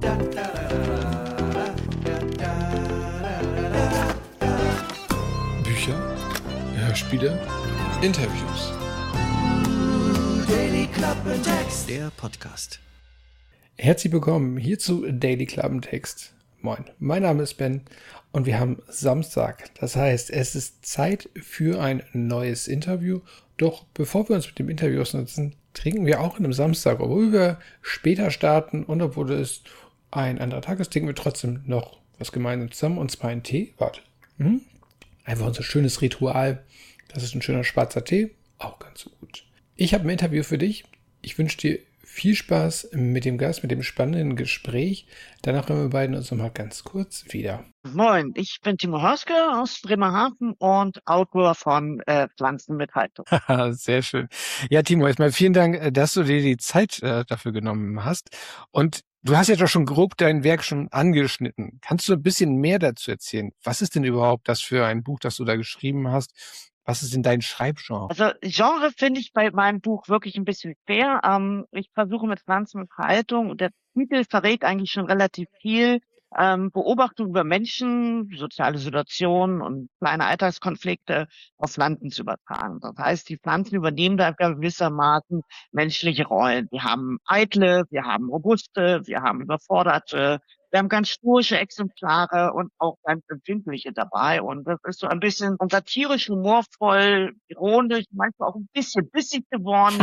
Bücher, Hörspiele, Interviews. Daily Klappentext, der Podcast. Herzlich willkommen hier zu Daily Klappentext. Moin, mein Name ist Ben und wir haben Samstag. Das heißt, es ist Zeit für ein neues Interview. Doch bevor wir uns mit dem Interview aussetzen, trinken wir auch an einem Samstag. Obwohl wir später starten und obwohl es ein anderer Tag ist, trinken wir trotzdem noch was gemeinsam zusammen, und zwar einen Tee. Warte. Einfach unser schönes Ritual. Das ist ein schöner schwarzer Tee. Auch ganz so gut. Ich habe ein Interview für dich. Ich wünsche dir viel Spaß mit dem Gast, mit dem spannenden Gespräch. Danach hören wir beiden uns nochmal ganz kurz wieder. Moin, ich bin Timo Hörske aus Bremerhaven und Autor von Pflanzen mit Haltung. Sehr schön. Ja, Timo, erstmal vielen Dank, dass du dir die Zeit dafür genommen hast. Und du hast ja doch schon grob dein Werk schon angeschnitten. Kannst du ein bisschen mehr dazu erzählen? Was ist denn überhaupt das für ein Buch, das du da geschrieben hast? Was ist denn dein Schreibgenre? Also Genre finde ich bei meinem Buch wirklich ein bisschen schwer. Ich versuche mit Pflanzen mit Haltung, und der Titel verrät eigentlich schon relativ viel. Beobachtung über Menschen, soziale Situationen und kleine Alltagskonflikte auf Pflanzen zu übertragen. Das heißt, die Pflanzen übernehmen da gewissermaßen menschliche Rollen. Wir haben eitle, wir haben robuste, wir haben überforderte, wir haben ganz stoische Exemplare und auch ganz empfindliche dabei. Und das ist so ein bisschen satirisch, humorvoll, ironisch, manchmal auch ein bisschen bissig geworden,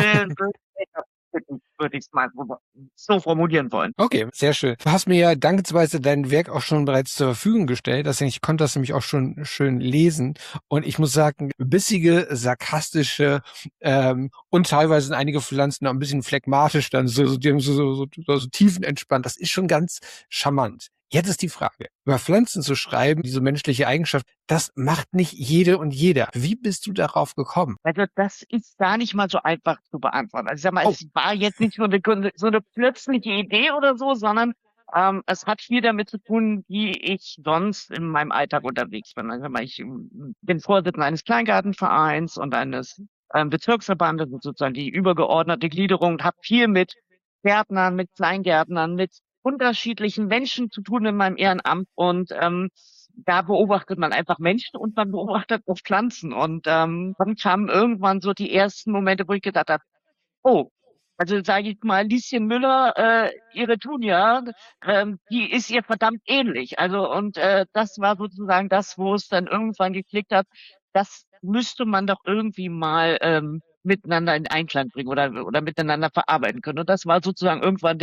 würde ich es mal so formulieren wollen. Okay, sehr schön. Du hast mir ja dankensweise dein Werk auch schon bereits zur Verfügung gestellt. Ich konnte das nämlich auch schon schön lesen. Und ich muss sagen, bissige, sarkastische und teilweise sind einige Pflanzen noch ein bisschen phlegmatisch, dann so tiefenentspannt. Das ist schon ganz charmant. Jetzt ist die Frage, über Pflanzen zu schreiben, diese menschliche Eigenschaft, das macht nicht jede und jeder. Wie bist du darauf gekommen? Also das ist gar nicht mal so einfach zu beantworten. Also ich sag mal, es war jetzt nicht so eine plötzliche Idee oder so, sondern es hat viel damit zu tun, wie ich sonst in meinem Alltag unterwegs bin. Also ich bin Vorsitzender eines Kleingartenvereins und eines Bezirksverbandes, sozusagen die übergeordnete Gliederung, habe viel mit Gärtnern, mit Kleingärtnern, mit unterschiedlichen Menschen zu tun in meinem Ehrenamt, und da beobachtet man einfach Menschen und man beobachtet auch Pflanzen. Und dann kamen irgendwann so die ersten Momente, wo ich gedacht habe, oh, also sage ich mal, Lieschen Müller, ihre Tunia, die ist ihr verdammt ähnlich. Also und das war sozusagen das, wo es dann irgendwann geklickt hat, das müsste man doch irgendwie mal miteinander in Einklang bringen oder miteinander verarbeiten können. Und das war sozusagen irgendwann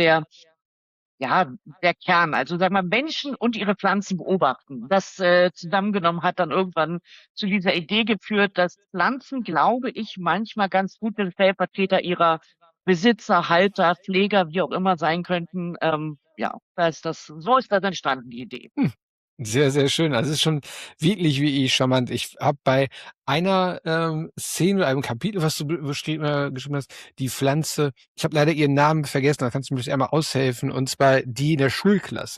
der Kern. Also sagen wir, Menschen und ihre Pflanzen beobachten. Das zusammengenommen hat dann irgendwann zu dieser Idee geführt, dass Pflanzen, glaube ich, manchmal ganz gute Stellvertreter ihrer Besitzer, Halter, Pfleger, wie auch immer sein könnten. So ist das entstanden, die Idee. Sehr, sehr schön. Also es ist schon wirklich wie charmant. Ich habe bei einer Szene oder einem Kapitel, was du geschrieben hast, die Pflanze, ich habe leider ihren Namen vergessen, da kannst du mir das einmal aushelfen, und zwar die in der Schulklasse.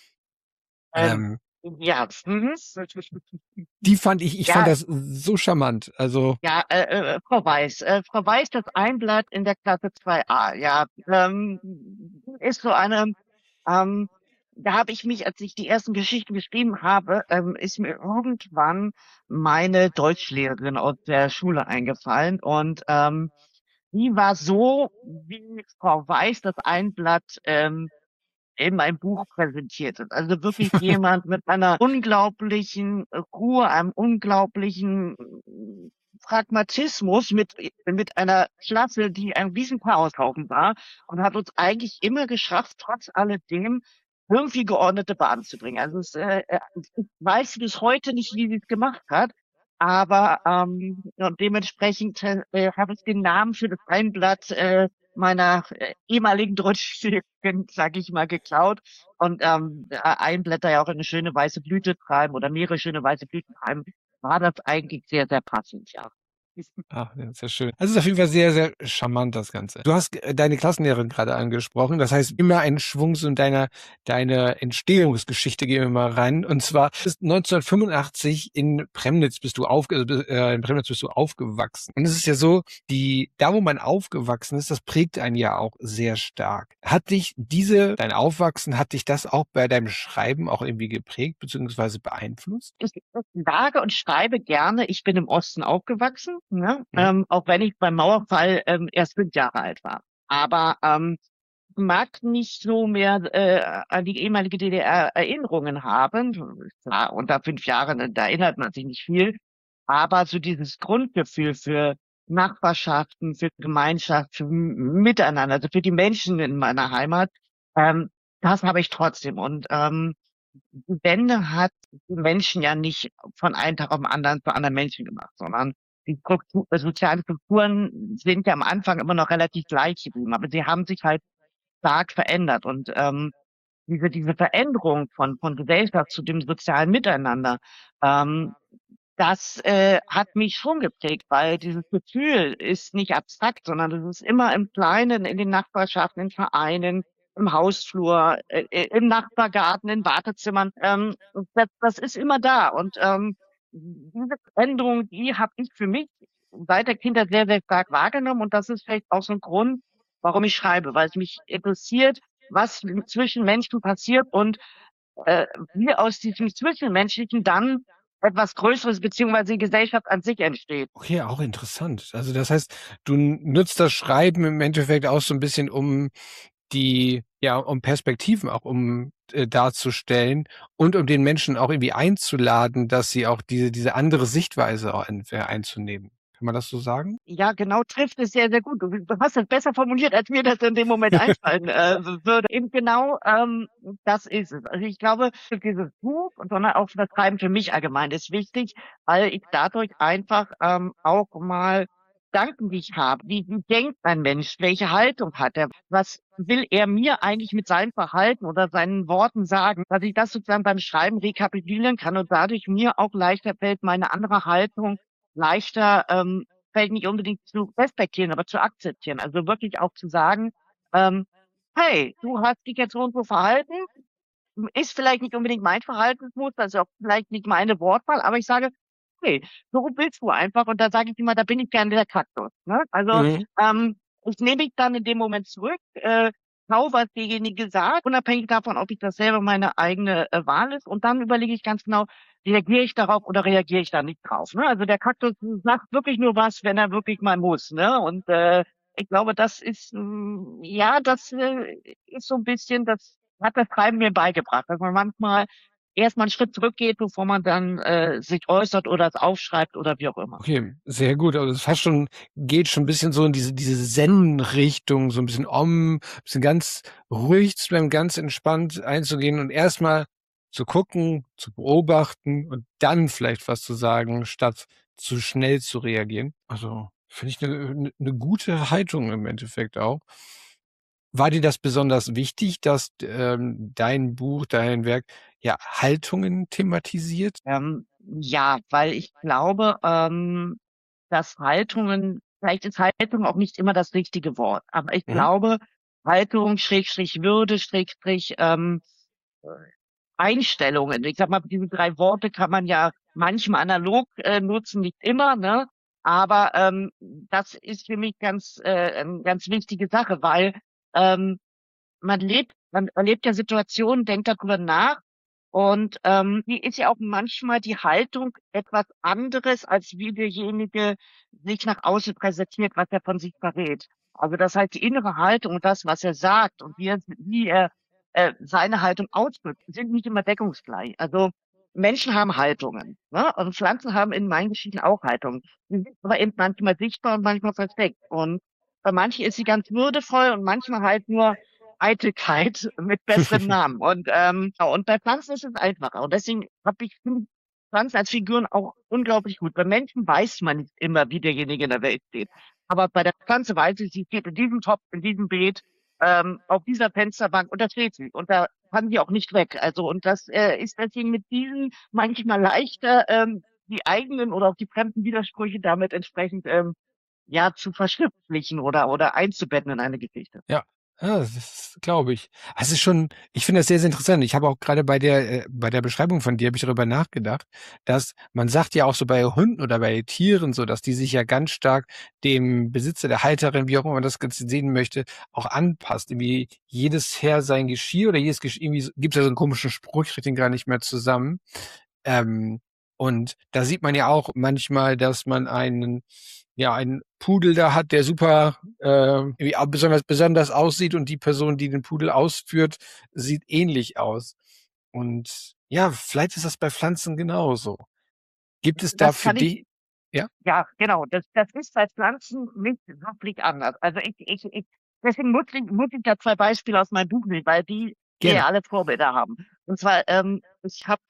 Ja. Die fand ich fand das so charmant. Also ja, Frau Weiß. Frau Weiß, das Einblatt in der Klasse 2a. Ja, ist so eine, da habe ich mich, als ich die ersten Geschichten geschrieben habe, ist mir irgendwann meine Deutschlehrerin aus der Schule eingefallen, und die war so, wie Frau Weiß das Einblatt in meinem Buch präsentiert hat. Also wirklich jemand mit einer unglaublichen Ruhe, einem unglaublichen Pragmatismus, mit einer Klasse, die ein riesen Chaoshaufen war, und hat uns eigentlich immer geschafft, trotz alledem irgendwie geordnete Bahnen zu bringen. Also ich weiß bis heute nicht, wie sie es gemacht hat, aber und dementsprechend habe ich den Namen für das Einblatt meiner ehemaligen Deutschlehrerin, sag ich mal, geklaut, und Einblätter ja auch eine schöne weiße Blüte treiben oder mehrere schöne weiße Blüten treiben, war das eigentlich sehr, sehr passend, ja. Ah, ja, sehr schön. Also, es ist auf jeden Fall sehr, sehr charmant, das Ganze. Du hast deine Klassenlehrerin gerade angesprochen. Das heißt, immer einen Schwung so in deine Entstehungsgeschichte gehen wir mal rein. Und zwar ist 1985 in Premnitz in Premnitz bist du aufgewachsen. Und es ist ja so, da wo man aufgewachsen ist, das prägt einen ja auch sehr stark. Dein Aufwachsen, hat dich das auch bei deinem Schreiben auch irgendwie geprägt beziehungsweise beeinflusst? Ich sage und schreibe gerne, ich bin im Osten aufgewachsen, ne? Mhm. Auch wenn ich beim Mauerfall erst 5 Jahre alt war. Aber mag nicht so mehr an die ehemalige DDR Erinnerungen haben. Klar, unter 5 Jahren, da erinnert man sich nicht viel. Aber so dieses Grundgefühl für Nachbarschaften, für Gemeinschaft, für Miteinander, also für die Menschen in meiner Heimat, das habe ich trotzdem. Und die Wende hat die Menschen ja nicht von einem Tag auf den anderen zu anderen Menschen gemacht, sondern die sozialen Strukturen sind ja am Anfang immer noch relativ gleich geblieben, aber sie haben sich halt stark verändert. Und diese Veränderung von Gesellschaft zu dem sozialen Miteinander, ähm, das hat mich schon geprägt, weil dieses Gefühl ist nicht abstrakt, sondern das ist immer im Kleinen, in den Nachbarschaften, in Vereinen, im Hausflur, im Nachbargarten, in Wartezimmern. Das ist immer da. Und diese Veränderung, die habe ich für mich seit der Kindheit sehr, sehr stark wahrgenommen. Und das ist vielleicht auch so ein Grund, warum ich schreibe, weil es mich interessiert, was zwischen Menschen passiert und wie aus diesem Zwischenmenschlichen dann etwas Größeres beziehungsweise die Gesellschaft an sich entsteht. Okay, auch interessant. Also das heißt, du nutzt das Schreiben im Endeffekt auch so ein bisschen, um Perspektiven auch darzustellen und um den Menschen auch irgendwie einzuladen, dass sie auch diese andere Sichtweise auch einzunehmen. Kann man das so sagen? Ja, genau, trifft es sehr, sehr gut. Du hast es besser formuliert, als mir das in dem Moment einfallen würde. Eben genau, das ist es. Also ich glaube, dieses Buch, sondern auch das Schreiben für mich allgemein ist wichtig, weil ich dadurch einfach auch mal Gedanken, die ich habe. Wie denkt ein Mensch? Welche Haltung hat er? Was will er mir eigentlich mit seinem Verhalten oder seinen Worten sagen? Dass ich das sozusagen beim Schreiben rekapitulieren kann und dadurch mir auch leichter fällt, meine andere Haltung leichter, vielleicht nicht unbedingt zu respektieren, aber zu akzeptieren. Also wirklich auch zu sagen, ähm, hey, du hast dich jetzt so und so verhalten, ist vielleicht nicht unbedingt mein Verhaltensmuster, ist auch vielleicht nicht meine Wortwahl, aber ich sage, hey, so bist du einfach und da sage ich immer, da bin ich gerne der Kaktus. Ne? Also Mhm. ich nehme mich dann in dem Moment zurück, schau, was derjenige sagt, unabhängig davon, ob ich das selber meine eigene Wahl ist und dann überlege ich ganz genau, reagiere ich darauf oder reagiere ich da nicht drauf. Ne? Also der Kaktus sagt wirklich nur was, wenn er wirklich mal muss. Ne? Und ich glaube, das ist, ja, das ist so ein bisschen, das hat das Schreiben mir beigebracht, dass man manchmal erst mal einen Schritt zurückgeht, bevor man dann sich äußert oder es aufschreibt oder wie auch immer. Okay, sehr gut. Also geht schon ein bisschen so in diese Zen-Richtung, so ein bisschen bisschen ganz ruhig zu bleiben, ganz entspannt einzugehen und erstmal zu gucken, zu beobachten und dann vielleicht was zu sagen, statt zu schnell zu reagieren. Also finde ich eine gute Haltung im Endeffekt auch. War dir das besonders wichtig, dass dein Buch, dein Werk ja Haltungen thematisiert? Ja, weil ich glaube, dass Haltungen, vielleicht ist Haltung auch nicht immer das richtige Wort, aber ich Mhm. glaube, Haltung, Schrägstrich Würde, Schrägstrich äh, Einstellungen. Ich sag mal, diese 3 Worte kann man ja manchmal analog nutzen, nicht immer, ne? Aber das ist für mich eine ganz wichtige Sache, weil ähm, man erlebt ja Situationen, denkt darüber nach und die ist ja auch manchmal die Haltung etwas anderes, als wie derjenige sich nach außen präsentiert, was er von sich verrät. Also das heißt, die innere Haltung und das, was er sagt und wie er seine Haltung ausdrückt, sind nicht immer deckungsgleich. Also Menschen haben Haltungen, ne? Und Pflanzen haben in meinen Geschichten auch Haltungen. Die sind aber eben manchmal sichtbar und manchmal versteckt. Und bei manchen ist sie ganz würdevoll und manchmal halt nur Eitelkeit mit besserem Namen. Und bei Pflanzen ist es einfacher. Und deswegen finde ich Pflanzen als Figuren auch unglaublich gut. Bei Menschen weiß man nicht immer, wie derjenige in der Welt steht. Aber bei der Pflanze weiß ich, sie steht in diesem Topf, in diesem Beet, auf dieser Fensterbank und da steht sie. Und da kann sie auch nicht weg. Also, und das ist deswegen mit diesen manchmal leichter die eigenen oder auch die fremden Widersprüche damit entsprechend ja zu verschriftlichen oder einzubetten in eine Geschichte. Ja, ja, das glaube ich. Es ist schon, ich finde das sehr, sehr interessant. Ich habe auch gerade bei der Beschreibung von dir habe ich darüber nachgedacht, dass man sagt ja auch so bei Hunden oder bei Tieren so, dass die sich ja ganz stark dem Besitzer, der Halterin, wie auch immer man das Ganze sehen möchte, auch anpasst. Irgendwie jedes Herr sein Geschirr oder jedes Geschirr, irgendwie gibt es ja so einen komischen Spruch, ich kriege den gar nicht mehr zusammen. Ähm, und da sieht man ja auch manchmal, dass man einen Pudel da hat, der super irgendwie auch besonders aussieht und die Person, die den Pudel ausführt, sieht ähnlich aus. Und ja, vielleicht ist das bei Pflanzen genauso. Gibt es da Das für kann ich dich, ja, Ja, genau. Das ist bei Pflanzen nicht wirklich anders. Also deswegen muss ich da zwei Beispiele aus meinem Buch nehmen, weil die gerne. ja alle Vorbilder haben. Und zwar, ich habe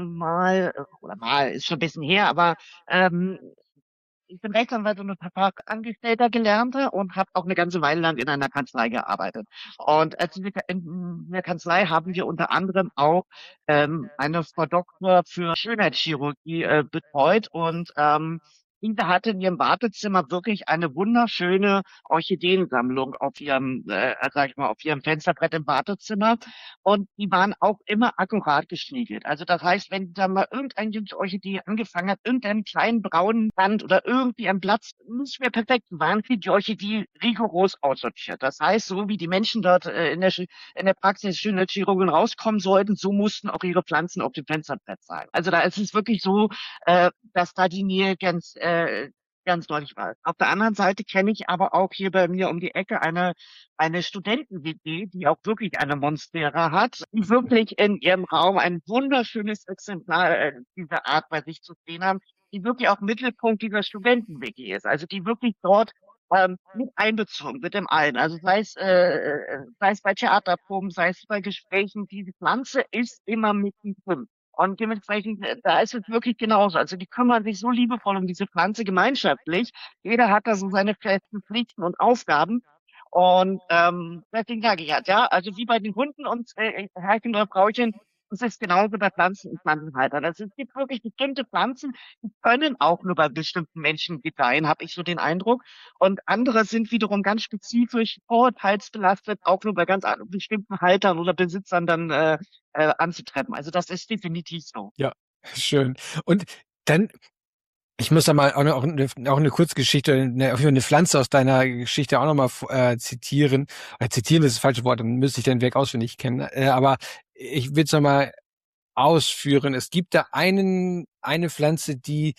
oder mal, ist schon ein bisschen her, aber ähm, ich bin Rechtsanwalt und Vertragsangestellter Gelernter und habe auch eine ganze Weile lang in einer Kanzlei gearbeitet. Und in der Kanzlei haben wir unter anderem auch eine Frau Doktor für Schönheitschirurgie betreut und diese hatte in ihrem Wartezimmer wirklich eine wunderschöne Orchideensammlung auf sag ich mal, auf ihrem Fensterbrett im Wartezimmer. Und die waren auch immer akkurat geschniegelt. Also das heißt, wenn da mal irgendeine Orchidee angefangen hat, irgendeinen kleinen braunen Rand oder irgendwie ein Platz nicht mehr perfekt waren, wird die Orchidee rigoros aussortiert. Das heißt, so wie die Menschen dort in der Praxis schöne Chirurgen rauskommen sollten, so mussten auch ihre Pflanzen auf dem Fensterbrett sein. Also da ist es wirklich so, dass da die Nähe ganz deutlich war. Auf der anderen Seite kenne ich aber auch hier bei mir um die Ecke eine Studenten-WG, die auch wirklich eine Monstera hat, die wirklich in ihrem Raum ein wunderschönes Exemplar dieser Art bei sich zu sehen haben, die wirklich auch Mittelpunkt dieser Studenten-WG ist. Also die wirklich dort mit einbezogen wird im Allen. Also sei es bei Theaterproben, sei es bei Gesprächen, diese Pflanze ist immer mit drin. Und dementsprechend, da ist es wirklich genauso. Also die kümmern sich so liebevoll um diese Pflanze gemeinschaftlich. Jeder hat da so seine festen Pflichten und Aufgaben. Und deswegen sage ich halt, ja, also wie bei den Hunden und Herrchen oder Frauchen, es ist genauso bei Pflanzen und Pflanzenhaltern. Also es gibt wirklich bestimmte Pflanzen, die können auch nur bei bestimmten Menschen gedeihen, habe ich so den Eindruck. Und andere sind wiederum ganz spezifisch vorurteilsbelastet, auch nur bei bestimmten Haltern oder Besitzern dann anzutreffen. Also das ist definitiv so. Ja, schön. Und dann, ich muss da mal auch eine Kurzgeschichte, eine Pflanze aus deiner Geschichte auch nochmal zitieren. Zitieren ist das falsche Wort, dann müsste ich dein Werk auswendig kennen. Aber ich will es nochmal ausführen. Es gibt da eine Pflanze, die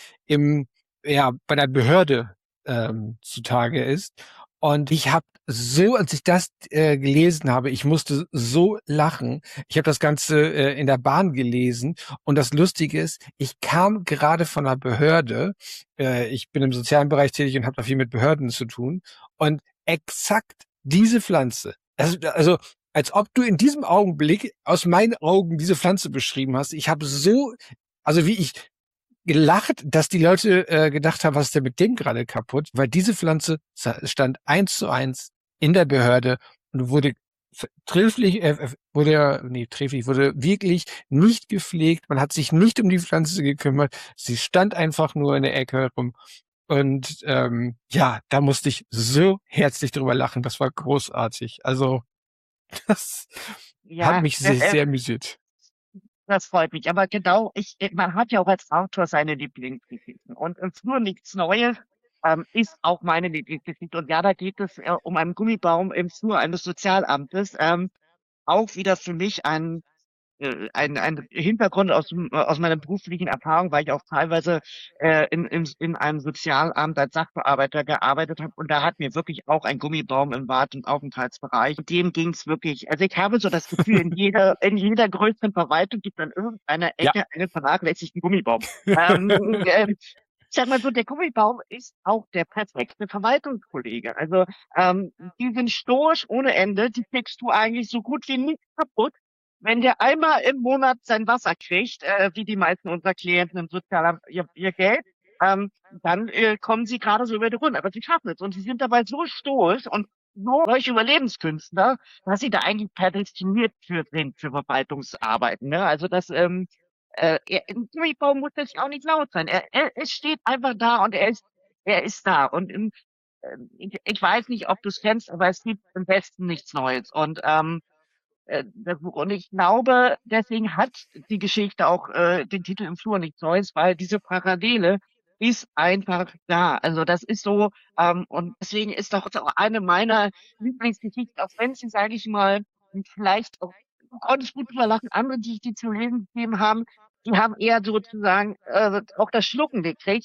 bei der Behörde zutage ist. Und ich habe so, als ich das gelesen habe, ich musste so lachen. Ich habe das Ganze in der Bahn gelesen. Und das Lustige ist, ich kam gerade von der Behörde. Ich bin im sozialen Bereich tätig und habe da viel mit Behörden zu tun. Und exakt diese Pflanze, also als ob du in diesem Augenblick aus meinen Augen diese Pflanze beschrieben hast. Ich habe so, also wie ich gelacht, dass die Leute gedacht haben, was ist denn mit dem gerade kaputt? Weil diese Pflanze stand 1:1 in der Behörde und wurde wirklich nicht gepflegt. Man hat sich nicht um die Pflanze gekümmert. Sie stand einfach nur in der Ecke rum. Und ja, da musste ich so herzlich drüber lachen. Das war großartig. Also das hat Ja, mich sehr, sehr amüsiert. das freut mich. Aber genau, man hat ja auch als Autor seine Lieblingsgeschichten. Und Früher nichts Neues ist auch meine Lieblingsgeschichte. Und ja, da geht es um einen Gummibaum im Flur eines Sozialamtes. Auch wieder für mich ein Hintergrund aus meiner beruflichen Erfahrung, weil ich auch teilweise in einem Sozialamt als Sachbearbeiter gearbeitet habe. Und da hat mir wirklich auch ein Gummibaum im Wart- und Aufenthaltsbereich. Und dem ging es wirklich. Also ich habe so das Gefühl, in jeder größeren Verwaltung gibt es an irgendeiner Ja. Ecke einen vernachlässigten Gummibaum. Ich sag mal so, der Gummibaum ist auch der perfekte Verwaltungskollege. Also die sind stoisch ohne Ende, die kriegst du eigentlich so gut wie nicht kaputt. Wenn der einmal im Monat sein Wasser kriegt, wie die meisten unserer Klienten im Sozialamt ihr Geld, dann kommen sie gerade so über die Runde. Aber sie schaffen es und sie sind dabei so stoisch und so solche Überlebenskünstler, dass sie da eigentlich prädestiniert für sind für Verwaltungsarbeiten. Ne? Also das Im Gummibaum muss das ja auch nicht laut sein. Er steht einfach da und er ist da. Und ich weiß nicht, ob du es kennst, aber es gibt im Westen nichts Neues. Das Buch. Und ich glaube, deswegen hat die Geschichte auch den Titel Im Flur nichts Neues, weil diese Parallele ist einfach da. Also das ist so, und deswegen ist doch auch eine meiner Lieblingsgeschichten, auch wenn sie, sage ich mal, vielleicht auch, du konntest gut drüber lachen, andere, die ich dir zu lesen gegeben haben, die haben eher sozusagen auch das Schlucken gekriegt.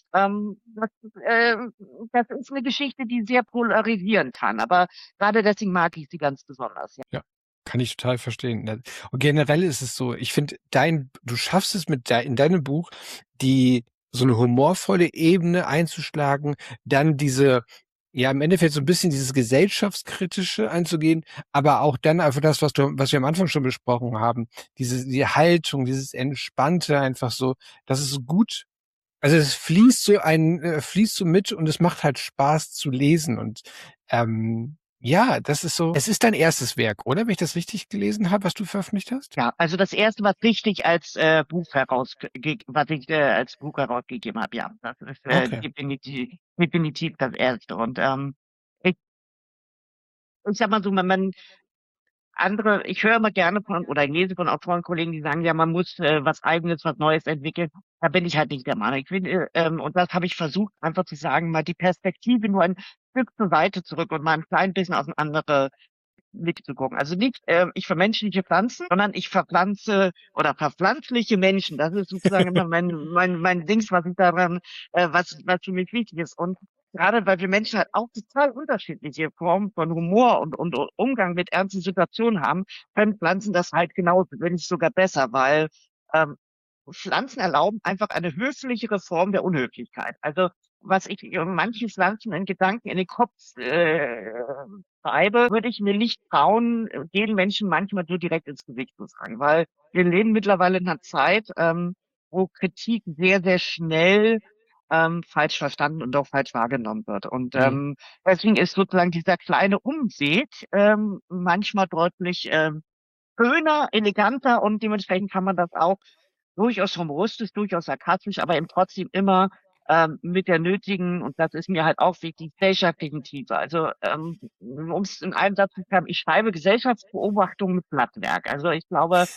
Das ist eine Geschichte, die sehr polarisieren kann. Aber gerade deswegen mag ich sie ganz besonders. Ja. Ja, kann ich total verstehen. Ne? Und generell ist es so, ich finde, du schaffst es in deinem Buch, so eine humorvolle Ebene einzuschlagen, dann ja, im Endeffekt so ein bisschen dieses gesellschaftskritische einzugehen, aber auch dann einfach das, was wir am Anfang schon besprochen haben, die Haltung, dieses Entspannte einfach so, das ist so gut. Also es fließt so mit und es macht halt Spaß zu lesen und ja, das ist so. Es ist dein erstes Werk, oder? Wenn ich das richtig gelesen habe, was du veröffentlicht hast? Ja, also das erste, was richtig als was ich als Buch herausgegeben habe, ja, das ist Okay. definitiv das erste. Und ich, ich sag mal so, ich höre immer gerne von oder ich lese von Autorenkollegen, die sagen, ja, man muss was Eigenes, was Neues entwickeln. Da bin ich halt nicht der Meinung. Ich finde, und das habe ich versucht, einfach zu sagen, mal die Perspektive nur ein Stück zur Seite zurück und mal ein klein bisschen aus einem anderen Blick zu gucken. Also nicht, ich vermenschliche Pflanzen, sondern ich verpflanze oder verpflanzliche Menschen. Das ist sozusagen immer mein Dings, was ich daran, was für mich wichtig ist. Und gerade weil wir Menschen halt auch total unterschiedliche Formen von Humor und Umgang mit ernsten Situationen haben, können Pflanzen das halt genauso, wenn nicht sogar besser, weil ähm, Pflanzen erlauben einfach eine höflichere Form der Unhöflichkeit. Also was ich manchen Pflanzen in Gedanken in den Kopf schreibe, würde ich mir nicht trauen, den Menschen manchmal so direkt ins Gesicht zu sagen, weil wir leben mittlerweile in einer Zeit, wo Kritik sehr, sehr schnell falsch verstanden und auch falsch wahrgenommen wird. Und Mhm. deswegen ist sozusagen dieser kleine Umweg manchmal deutlich schöner, eleganter und dementsprechend kann man das auch durchaus humoristisch, durchaus sarkastisch, aber eben trotzdem immer mit der nötigen, und das ist mir halt auch wichtig, gesellschaftlichen Tiefe. Also um es in einem Satz zu sagen, ich schreibe Gesellschaftsbeobachtung mit Blattwerk. Also ich glaube,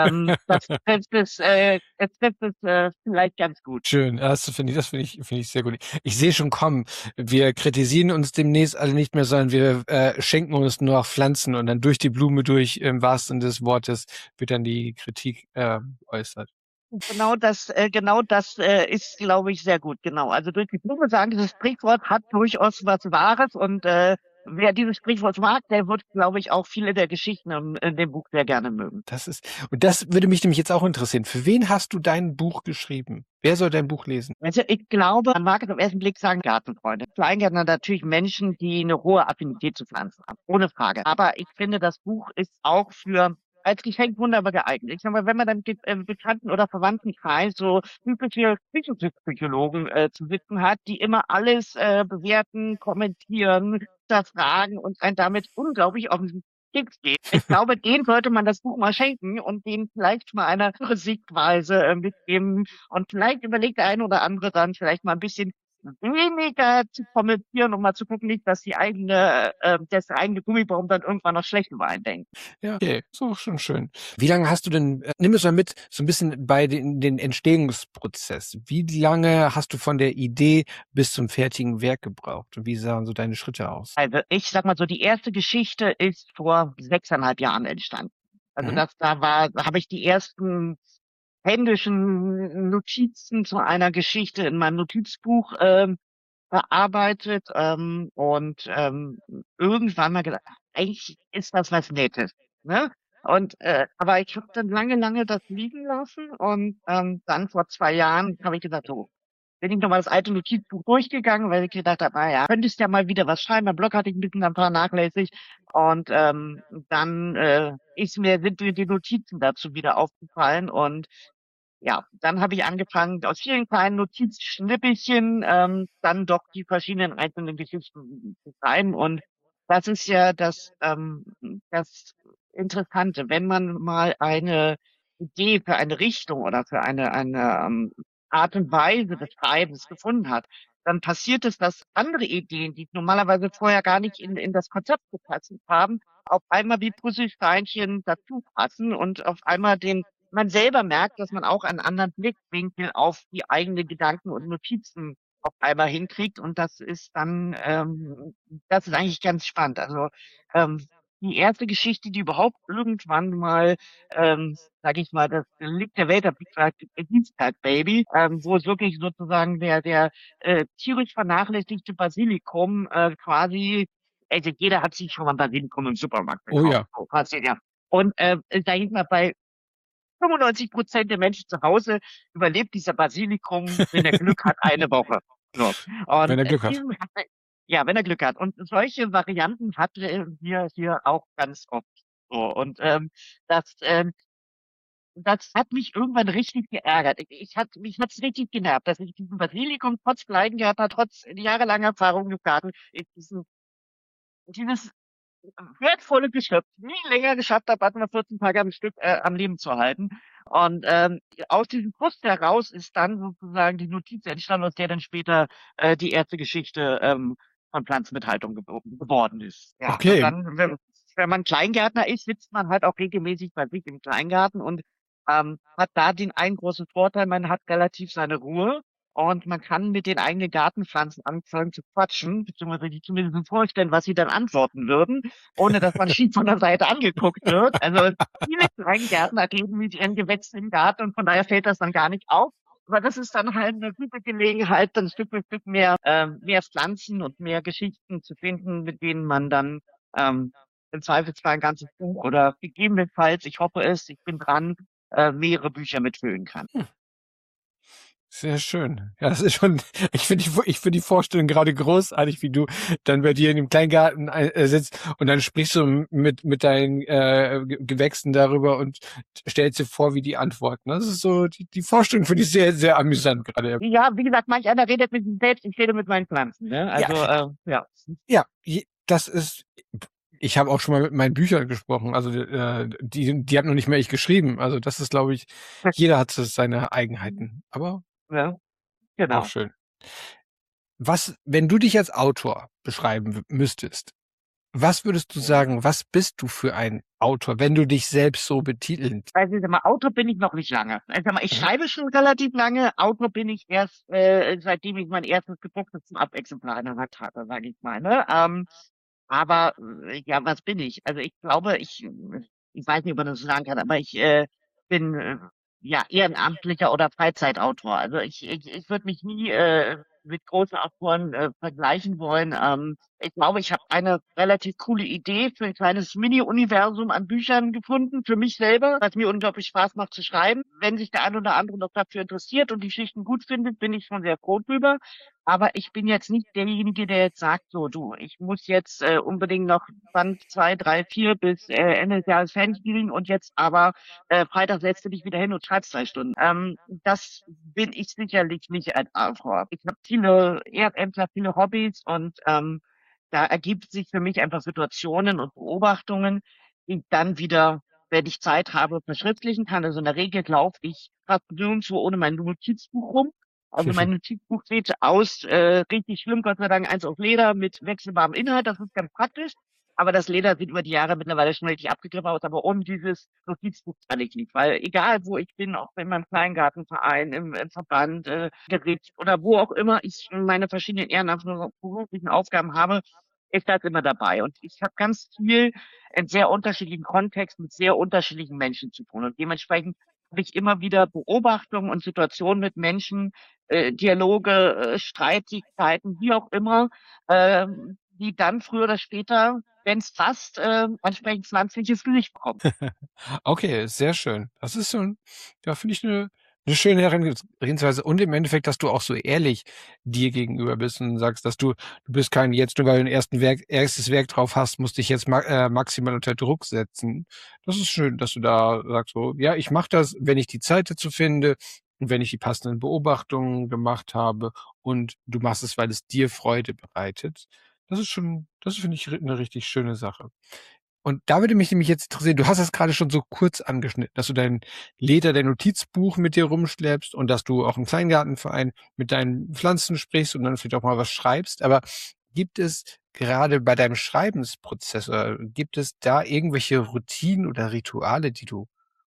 das trifft es vielleicht ganz gut. Schön. Das finde ich sehr gut. Ich sehe schon kommen. Wir kritisieren uns demnächst alle nicht mehr, sondern wir schenken uns nur noch Pflanzen und dann durch die Blume durch, im wahrsten Sinne des Wortes, wird dann die Kritik äußert. Genau das ist, glaube ich, sehr gut. Genau. Also durch die Blume sagen, dieses Sprichwort hat durchaus was Wahres und wer dieses Sprichwort mag, der wird, glaube ich, auch viele der Geschichten in dem Buch sehr gerne mögen. Und das würde mich nämlich jetzt auch interessieren. Für wen hast du dein Buch geschrieben? Wer soll dein Buch lesen? Also ich glaube, man mag es auf den ersten Blick sagen, Gartenfreunde. Kleingärtner natürlich Menschen, die eine hohe Affinität zu Pflanzen haben, ohne Frage. Aber ich finde, das Buch ist auch als Geschenk wunderbar geeignet. Ich sag mal, wenn man dann mit Bekannten oder Verwandtenkreis so typische Psychologen zu sitzen hat, die immer alles bewerten, kommentieren, hinterfragen und einen damit unglaublich auf den Keks geht. Ich glaube, denen sollte man das Buch mal schenken und denen vielleicht mal eine andere Sichtweise mitgeben. Und vielleicht überlegt der eine oder andere dann vielleicht mal ein bisschen weniger zu kommentieren, um mal zu gucken, nicht, dass das eigene Gummibaum dann irgendwann noch schlecht über einen denkt. Ja, okay, so schon schön. Wie lange hast du denn, nimm es mal mit, so ein bisschen bei den Entstehungsprozess. Wie lange hast du von der Idee bis zum fertigen Werk gebraucht? Und wie sahen so deine Schritte aus? Also ich sag mal so, die erste Geschichte ist vor 6,5 Jahren entstanden. Also Mhm. da habe ich die ersten händischen Notizen zu einer Geschichte in meinem Notizbuch bearbeitet irgendwann mal gedacht, eigentlich ist das was Nettes, ne? Aber ich habe dann lange, lange das liegen lassen und dann vor 2 Jahren habe ich gesagt, so, bin ich nochmal das alte Notizbuch durchgegangen, weil ich gedacht habe, naja, könntest ja mal wieder was schreiben. Mein Blog hatte ich ein bisschen am vernachlässigt und dann sind mir die Notizen dazu wieder aufgefallen und ja, dann habe ich angefangen, aus vielen kleinen Notizschnippelchen dann doch die verschiedenen einzelnen Geschichten zu schreiben. Und das ist ja das Interessante. Wenn man mal eine Idee für eine Richtung oder für eine Art und Weise des Schreibens gefunden hat, dann passiert es, dass andere Ideen, die normalerweise vorher gar nicht in das Konzept gepasst haben, auf einmal wie Puzzlesteinchen dazu passen und auf einmal man selber merkt, dass man auch einen anderen Blickwinkel auf die eigenen Gedanken und Notizen auf einmal hinkriegt. Und das ist eigentlich ganz spannend. Also die erste Geschichte, die überhaupt irgendwann mal, sage ich mal, das Licht der Welt abgefragt, Dienstag Baby, wo es wirklich sozusagen der tierisch vernachlässigte Basilikum quasi, also jeder hat sich schon mal Basilikum im Supermarkt Oh gekauft. ja. So, passiert ja. Und sag ich mal, bei 95% der Menschen zu Hause überlebt dieser Basilikum, wenn er Glück hat, eine Woche. So. Wenn Und er Glück hat. ja, wenn er Glück hat. Und solche Varianten hatten wir hier auch ganz oft. So. Und das, ähm, das hat mich irgendwann richtig geärgert. Mich hat's richtig genervt, dass ich diesen Basilikum trotz Kleingärtner, trotz jahrelanger Erfahrung im Garten, dieses wertvolle Geschöpf nie länger geschafft habe, als nur 14 Tage am Stück am Leben zu halten. Und aus diesem Frust heraus ist dann sozusagen die Notiz entstanden, aus der dann später die erste Geschichte von Pflanzen mit Haltung geworden ist. Ja, und Okay. dann, wenn man Kleingärtner ist, sitzt man halt auch regelmäßig bei sich im Kleingarten und hat da den einen großen Vorteil, man hat relativ seine Ruhe. Und man kann mit den eigenen Gartenpflanzen anfangen zu quatschen, beziehungsweise die zumindest vorstellen, was sie dann antworten würden, ohne dass man schief von der Seite angeguckt wird. Also viele Kleingärtner reden mit ihren Gewächsen im Garten und von daher fällt das dann gar nicht auf. Aber das ist dann halt eine gute Gelegenheit, dann Stück für Stück mehr Pflanzen und mehr Geschichten zu finden, mit denen man dann im Zweifelsfall ein ganzes Buch oder gegebenenfalls, ich hoffe es, ich bin dran, mehrere Bücher mitfüllen kann. Sehr schön. Ja, das ist schon, ich finde die Vorstellung gerade großartig, wie du dann bei dir in dem Kleingarten sitzt und dann sprichst du mit deinen Gewächsen darüber und stellst dir vor, wie die antworten. Das ist so, die Vorstellung finde ich sehr, sehr amüsant gerade. Ja, wie gesagt, manch einer redet mit sich selbst, ich rede mit meinen Pflanzen. Ne? Also, ja. Ja, das ist, ich habe auch schon mal mit meinen Büchern gesprochen. Also die habe noch nicht mehr ich geschrieben. Also das ist, glaube ich, jeder hat so seine Eigenheiten. Aber Ja, auch genau. schön. Wenn du dich als Autor beschreiben müsstest, was würdest du sagen, was bist du für ein Autor, wenn du dich selbst so betiteln? Also, sag mal, Autor bin ich noch nicht lange. Also, sag mal, ich schreibe schon relativ lange. Autor bin ich erst, seitdem ich mein erstes gedrucktes Abexemplar in der Hand hatte, sage ich mal. Ne? Aber ja, was bin ich? Also ich glaube, ich weiß nicht, ob man das so sagen kann, aber ich bin ja ehrenamtlicher oder Freizeitautor. Also ich würde mich nie mit großen Autoren vergleichen wollen. Ich glaube, ich habe eine relativ coole Idee für ein kleines Mini-Universum an Büchern gefunden, für mich selber, was mir unglaublich Spaß macht zu schreiben. Wenn sich der ein oder andere noch dafür interessiert und die Geschichten gut findet, bin ich schon sehr froh drüber. Aber ich bin jetzt nicht derjenige, der jetzt sagt, so du, ich muss jetzt unbedingt noch Band 2, 3, 4 bis Ende des Jahres fertig spielen und jetzt aber Freitag setzt du dich wieder hin und schreibst 2 Stunden. Das bin ich sicherlich nicht als Autor. Ich habe viele Ehrenämter, viele Hobbys und da ergibt sich für mich einfach Situationen und Beobachtungen, die ich dann wieder, wenn ich Zeit habe, verschriftlichen kann. Also in der Regel laufe ich fast nirgendwo ohne mein Notizbuch rum. Also mein Notizbuch sieht aus, richtig schlimm, Gott sei Dank, eins aus Leder mit wechselbarem Inhalt, das ist ganz praktisch. Aber das Leder sieht über die Jahre mittlerweile schon richtig abgegriffen aus, aber ohne dieses Notizbuch kann ich nicht, weil egal wo ich bin, auch in meinem Kleingartenverein, im Verband, Gericht oder wo auch immer ich meine verschiedenen ehrenamtlichen beruflichen Aufgaben habe, ist das immer dabei. Und ich habe ganz viel in sehr unterschiedlichen Kontexten mit sehr unterschiedlichen Menschen zu tun. Und dementsprechend habe ich immer wieder Beobachtungen und Situationen mit Menschen, Dialoge, Streitigkeiten, wie auch immer, die dann früher oder später, wenn es passt, entsprechend pflanzliches Gesicht bekommen. Okay, sehr schön. Das ist so ja, finde ich eine schöne Herangehensweise und im Endeffekt, dass du auch so ehrlich dir gegenüber bist und sagst, dass du bist kein jetzt nur weil du ein erstes Werk drauf hast, musst dich jetzt maximal unter Druck setzen. Das ist schön, dass du da sagst so, ja, ich mache das, wenn ich die Zeit dazu finde und wenn ich die passenden Beobachtungen gemacht habe und du machst es, weil es dir Freude bereitet. Das finde ich eine richtig schöne Sache. Und da würde mich nämlich jetzt interessieren, du hast es gerade schon so kurz angeschnitten, dass du dein Notizbuch mit dir rumschleppst und dass du auch im Kleingartenverein mit deinen Pflanzen sprichst und dann vielleicht auch mal was schreibst. Aber gibt es gerade bei deinem Schreibensprozess, gibt es da irgendwelche Routinen oder Rituale, die du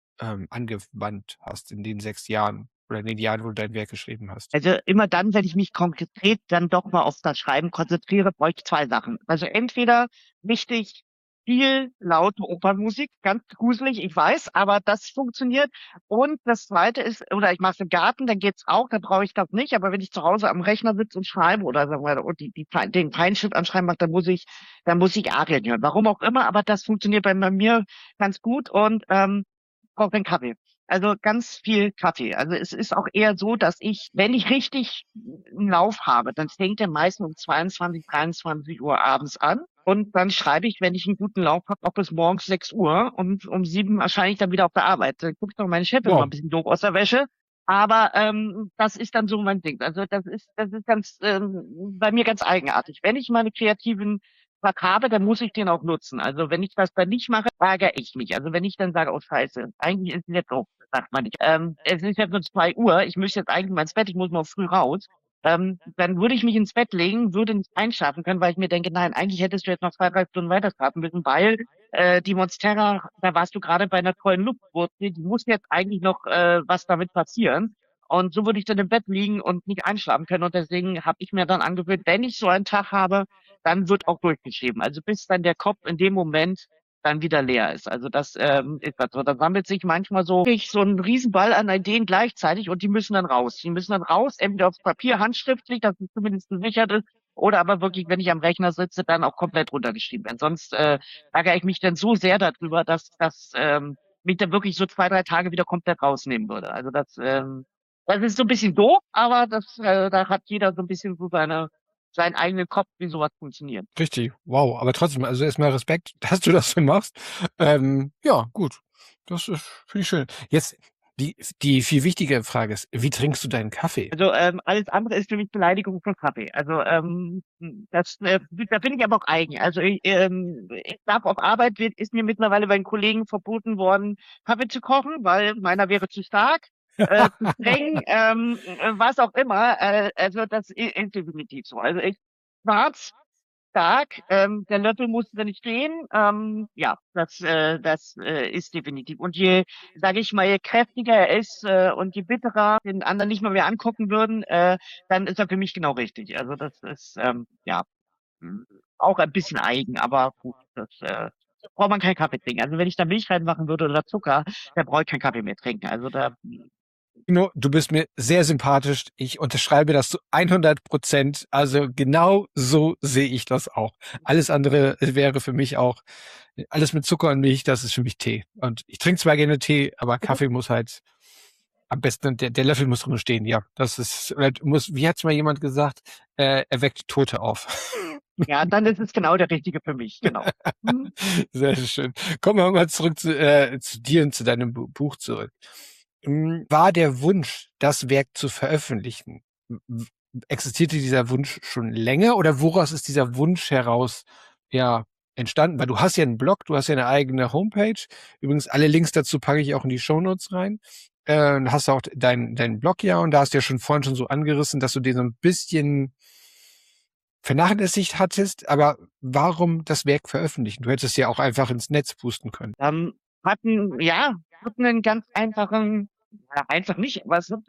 angewandt hast in den 6 Jahren oder in den Jahren, wo du dein Werk geschrieben hast? Also immer dann, wenn ich mich konkret dann doch mal auf das Schreiben konzentriere, bräuchte ich 2 Sachen. Also entweder richtig viel laute Opernmusik, ganz gruselig, ich weiß, aber das funktioniert. Und das Zweite ist, oder ich mache es im Garten, dann geht's auch, da brauche ich das nicht. Aber wenn ich zu Hause am Rechner sitze und schreibe oder sagen wir, und den Feinschrift anschreiben mache, dann muss ich Arien hören. Warum auch immer, aber das funktioniert bei mir ganz gut und brauche den Kaffee. Also ganz viel Kaffee. Also es ist auch eher so, dass ich, wenn ich richtig einen Lauf habe, dann fängt der meistens um 22, 23 Uhr abends an. Und dann schreibe ich, wenn ich einen guten Lauf habe, auch bis morgens 6 Uhr. Und um 7 erscheine ich dann wieder auf der Arbeit. Da guckt noch meine Chefin mal Wow. ein bisschen doof aus der Wäsche. Aber das ist dann so mein Ding. Also das ist ganz bei mir ganz eigenartig. Wenn ich meine kreativen was habe, dann muss ich den auch nutzen. Also wenn ich das dann nicht mache, ärgere ich mich. Also wenn ich dann sage, oh Scheiße, eigentlich ist es jetzt so, sagt man nicht. Es ist jetzt nur 2 Uhr, ich müsste jetzt eigentlich mal ins Bett, ich muss mal früh raus. Dann würde ich mich ins Bett legen, würde nicht einschlafen können, weil ich mir denke, nein, eigentlich hättest du jetzt noch 2, 3 Stunden weiter schlafen müssen, weil die Monstera, da warst du gerade bei einer tollen Luftwurzel, die muss jetzt eigentlich noch was damit passieren. Und so würde ich dann im Bett liegen und nicht einschlafen können. Und deswegen habe ich mir dann angewöhnt, wenn ich so einen Tag habe, dann wird auch durchgeschrieben. Also bis dann der Kopf in dem Moment dann wieder leer ist. Also das ist das so. Da sammelt sich manchmal so ein Riesenball an Ideen gleichzeitig und die müssen dann raus. Die müssen dann raus, entweder aufs Papier, handschriftlich, dass es zumindest gesichert ist, oder aber wirklich, wenn ich am Rechner sitze, dann auch komplett runtergeschrieben werden. Sonst ärgere ich mich dann so sehr darüber, dass das mich dann wirklich so 2, 3 Tage wieder komplett rausnehmen würde. Also das ist so ein bisschen doof, aber da hat jeder so ein bisschen so seinen eigenen Kopf, wie sowas funktioniert. Richtig, wow. Aber trotzdem, also erstmal Respekt, dass du das so machst. Ja, gut. Das ist, finde ich schön. Jetzt, die viel wichtigere Frage ist, wie trinkst du deinen Kaffee? Also alles andere ist für mich Beleidigung von Kaffee. Also da bin ich aber auch eigen. Also ich darf auf Arbeit, ist mir mittlerweile bei den Kollegen verboten worden, Kaffee zu kochen, weil meiner wäre zu stark, zu streng, was auch immer. Also das ist definitiv so. Also ich schwarz, stark, der Löffel muss da nicht stehen. Ja, das ist definitiv. Und sage ich mal, je kräftiger er ist und je bitterer den anderen nicht mal mehr angucken würden, dann ist er für mich genau richtig. Also das ist ja auch ein bisschen eigen, aber gut, braucht man keinen Kaffee trinken. Also wenn ich da Milch reinmachen würde oder Zucker, dann brauche ich keinen Kaffee mehr trinken. Also da Tino, du bist mir sehr sympathisch. Ich unterschreibe das zu 100%. Also genau so sehe ich das auch. Alles andere wäre für mich auch, alles mit Zucker und Milch, das ist für mich Tee. Und ich trinke zwar gerne Tee, aber Kaffee muss halt am besten, der Löffel muss drin stehen, ja. Das ist, wie hat's mal jemand gesagt, er weckt Tote auf. ja, dann ist es genau der richtige für mich, genau. Hm. Sehr schön. Kommen wir mal zurück zu dir und zu deinem Buch zurück. War der Wunsch, das Werk zu veröffentlichen, existierte dieser Wunsch schon länger oder woraus ist dieser Wunsch heraus ja entstanden? Weil du hast ja einen Blog, du hast ja eine eigene Homepage. Übrigens, alle Links dazu packe ich auch in die Shownotes rein. Hast auch deinen Blog ja und da hast du ja schon vorhin schon so angerissen, dass du den so ein bisschen vernachlässigt hattest, aber warum das Werk veröffentlichen? Du hättest ja auch einfach ins Netz pusten können. Hatten einen ganz einfachen, ja, einfach nicht, aber es wird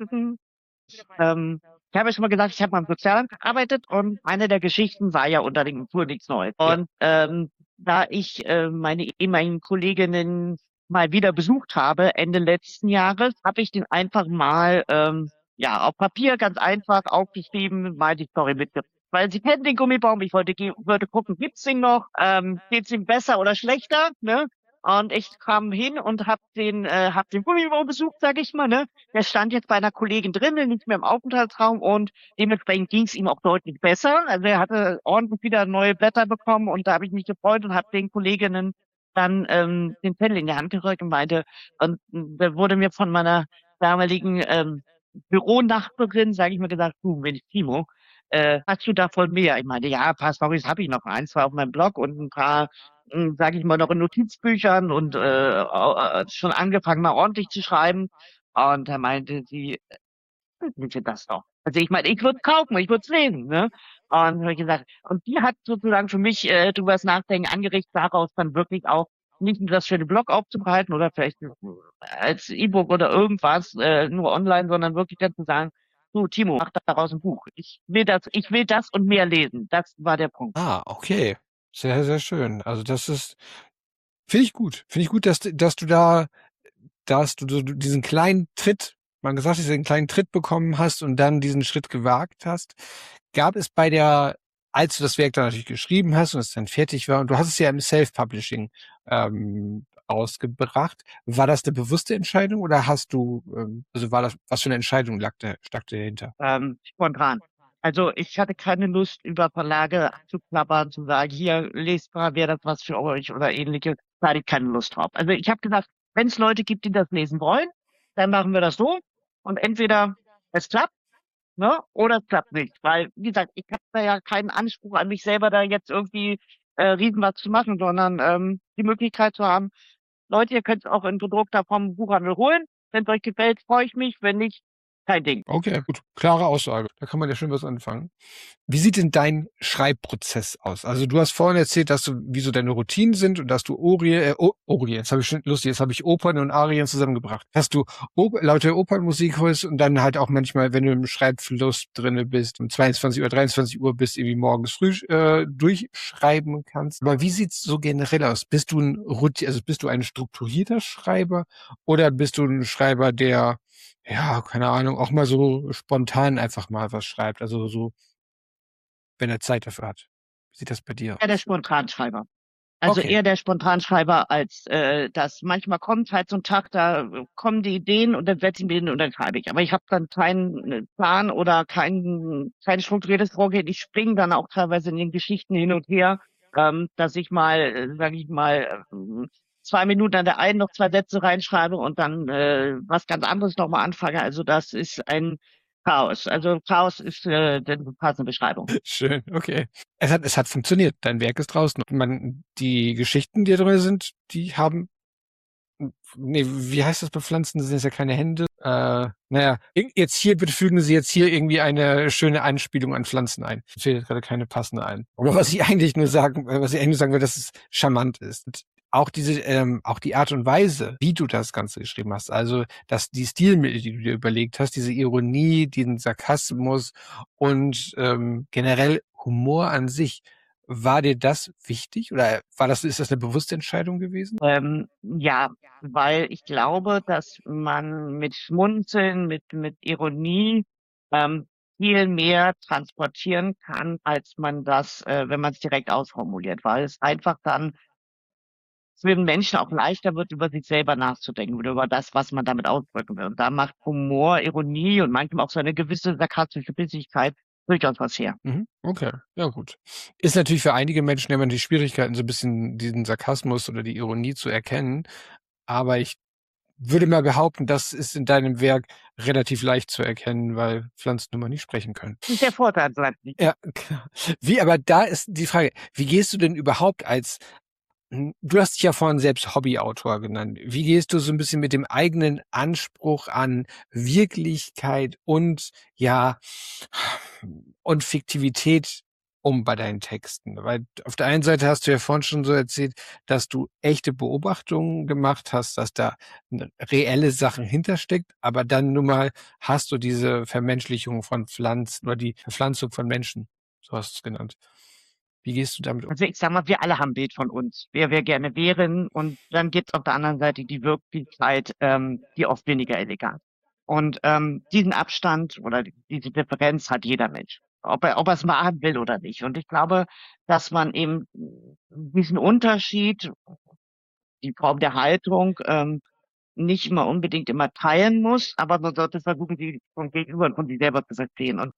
ich habe ja schon mal gesagt, ich habe mal im Sozialamt gearbeitet und eine der Geschichten war ja unter den Tour nichts Neues. Ja. Und da ich meine ehemaligen Kolleginnen mal wieder besucht habe, Ende letzten Jahres, habe ich den einfach mal auf Papier ganz einfach aufgeschrieben, mal die Story mitgebracht. Weil sie kennen den Gummibaum, ich wollte gucken, gibt's den noch, geht's ihm besser oder schlechter, ne? Und ich kam hin und hab den Gummibaum besucht, sag ich mal, ne? Der stand jetzt bei einer Kollegin drinnen, nicht mehr im Aufenthaltsraum und dementsprechend ging's ihm auch deutlich besser. Also er hatte ordentlich wieder neue Blätter bekommen und da habe ich mich gefreut und habe den Kolleginnen dann den Zettel in die Hand gedrückt und meinte, und da wurde mir von meiner damaligen Büronachbarin, sage ich mal, gesagt, du, wenn ich Timo, hast du davon mehr? Ich meinte, ja, ein paar Storys habe ich noch. Eins war auf meinem Blog und ein paar sage ich mal, noch in Notizbüchern und schon angefangen, mal ordentlich zu schreiben. Und da meinte sie, bitte das doch. Also ich meine, ich würde es kaufen, ich würde es lesen, ne? Und habe ich gesagt, und die hat sozusagen für mich drüber Nachdenken angeregt, daraus dann wirklich auch nicht nur das schöne Blog aufzubehalten oder vielleicht als E-Book oder irgendwas, nur online, sondern wirklich dann zu sagen, du Timo, mach daraus ein Buch. Ich will das und mehr lesen. Das war der Punkt. Ah, okay. Sehr, sehr schön. Also das ist, finde ich gut. Finde ich gut, dass du so diesen kleinen Tritt, man gesagt, diesen kleinen Tritt bekommen hast und dann diesen Schritt gewagt hast. Gab es als du das Werk dann natürlich geschrieben hast und es dann fertig war, und du hast es ja im Self-Publishing ausgebracht, war das eine bewusste Entscheidung oder also war das, was für eine Entscheidung stak dahinter? Spontan. Also ich hatte keine Lust, über Verlage zu klappern, zu sagen, hier, lest mal, wäre das was für euch oder ähnliches. Da hatte ich keine Lust drauf. Also ich habe gesagt, wenn es Leute gibt, die das lesen wollen, dann machen wir das so. Und entweder es klappt, ne, oder es klappt nicht. Weil, wie gesagt, ich habe da ja keinen Anspruch an mich selber, da jetzt irgendwie riesen was zu machen, sondern die Möglichkeit zu haben, Leute, ihr könnt es auch in gedruckter Form im Buchhandel holen. Wenn es euch gefällt, freue ich mich. Wenn nicht, kein Ding. Okay, gut. Klare Aussage. Da kann man ja schön was anfangen. Wie sieht denn dein Schreibprozess aus? Also du hast vorhin erzählt, wie so deine Routinen sind und dass du jetzt habe ich schon lustig, jetzt habe ich Opern und Arien zusammengebracht. Dass du laute Opernmusik hörst und dann halt auch manchmal, wenn du im Schreibfluss drinne bist, um 22 Uhr, 23 Uhr bist, irgendwie morgens früh durchschreiben kannst. Aber wie sieht's so generell aus? Bist du ein strukturierter Schreiber oder bist du ein Schreiber, der, ja, keine Ahnung, auch mal so spontan einfach mal was schreibt? Also so, wenn er Zeit dafür hat. Wie sieht das bei dir Eher der aus? Spontanschreiber. Also Okay. eher der Spontanschreiber als das. Manchmal kommt halt so ein Tag, da kommen die Ideen und dann setze ich mir hin und dann schreibe ich. Aber ich habe dann keinen Plan oder kein strukturiertes Vorgehen. Ich springe dann auch teilweise in den Geschichten hin und her, dass ich mal, sage ich mal, 2 Minuten an der einen noch 2 Sätze reinschreibe und dann was ganz anderes nochmal anfange. Also das ist ein Chaos. Also Chaos ist die passende Beschreibung. Schön, okay. Es hat funktioniert. Dein Werk ist draußen. Die Geschichten, die da drin sind, die haben, nee, wie heißt das bei Pflanzen? Das sind ja keine Hände. Naja, jetzt hier, bitte fügen Sie jetzt hier irgendwie eine schöne Anspielung an Pflanzen ein. Mir fällt jetzt gerade keine passende ein. Aber was ich eigentlich nur sagen will, dass es charmant ist. Und auch die Art und Weise, wie du das Ganze geschrieben hast, also die Stilmittel, die du dir überlegt hast, diese Ironie, diesen Sarkasmus und generell Humor an sich, war dir das wichtig oder ist das eine bewusste Entscheidung gewesen? Ja, weil ich glaube, dass man mit Schmunzeln, mit Ironie viel mehr transportieren kann, als man das, wenn man es direkt ausformuliert, weil es einfach dann für den Menschen auch leichter wird, über sich selber nachzudenken oder über das, was man damit ausdrücken will. Und da macht Humor, Ironie und manchmal auch so eine gewisse sarkastische Bissigkeit durchaus was her. Mhm. Okay, ja gut. Ist natürlich für einige Menschen immer die Schwierigkeiten, so ein bisschen diesen Sarkasmus oder die Ironie zu erkennen. Aber ich würde mal behaupten, das ist in deinem Werk relativ leicht zu erkennen, weil Pflanzen nun mal nicht sprechen können. Das ist der Vorteil, bleibt nicht. Ja, klar. Aber da ist die Frage, wie gehst du denn überhaupt du hast dich ja vorhin selbst Hobbyautor genannt. Wie gehst du so ein bisschen mit dem eigenen Anspruch an Wirklichkeit und, ja, und Fiktivität bei deinen Texten? Weil auf der einen Seite hast du ja vorhin schon so erzählt, dass du echte Beobachtungen gemacht hast, dass da reelle Sachen hintersteckt, aber dann nun mal hast du diese Vermenschlichung von Pflanzen oder die Verpflanzung von Menschen, so hast du es genannt. Wie gehst du damit um? Also ich sag mal, wir alle haben ein Bild von uns, wer wir gerne wären. Und dann gibt's auf der anderen Seite die Wirklichkeit, die oft weniger elegant. Und diesen Abstand oder diese Differenz hat jeder Mensch, ob er es wahrhaben will oder nicht. Und ich glaube, dass man eben diesen Unterschied, die Form der Haltung, nicht immer unbedingt immer teilen muss, aber man sollte versuchen, die vom Gegenüber und von sich selber zu verstehen. Und